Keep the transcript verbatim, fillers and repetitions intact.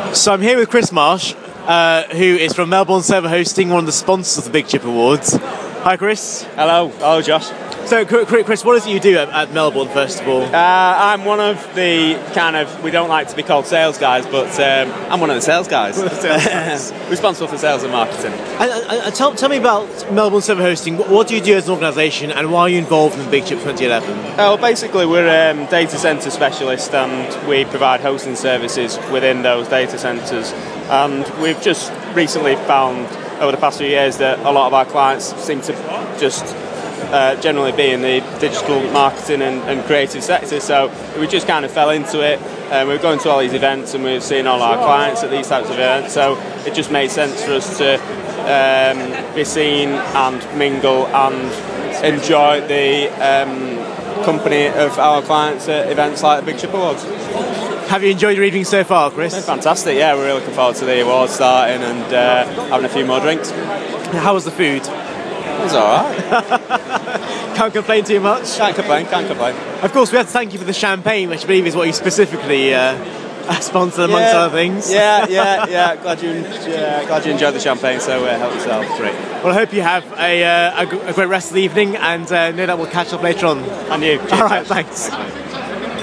So I'm here with Chris Marsh, uh, who is from Melbourne Server Hosting, one of the sponsors of the Big Chip Awards. Hi, Chris. Hello. Hello, Josh. So, Chris, what is it you do at, at Melbourne, first of all? Uh, I'm one of the kind of, we don't like to be called sales guys, but um, I'm one of the sales guys. sales guys. Responsible for sales and marketing. And, and, and tell, tell me about Melbourne Server Hosting. What, what do you do as an organisation, and why are you involved in the Big Chip twenty eleven? Uh, well, basically, we're um, data centre specialists, and we provide hosting services within those data centres. And we've just recently found, over the past few years, that a lot of our clients seem to just Uh, generally be in the digital marketing and, and creative sector, so we just kind of fell into it. Uh, we were going to all these events and we were seeing all our clients at these types of events, so it just made sense for us to um, be seen and mingle and enjoy the um, company of our clients at events like the Big Chip Awards. Have you enjoyed your evening so far, Chris? It's fantastic, yeah, we're really looking forward to the awards starting and uh, having a few more drinks. How was the food? It was alright. Can't complain too much? Can't complain, can't complain. Of course, we have to thank you for the champagne, which I believe is what you specifically uh, sponsor, amongst yeah, other things. Yeah, yeah, yeah. Glad you, yeah, glad you enjoyed the champagne, so uh, help yourself. Great. Well, I hope you have a, uh, a, a great rest of the evening, and uh, no doubt we'll catch up later on. And you. All right, thanks.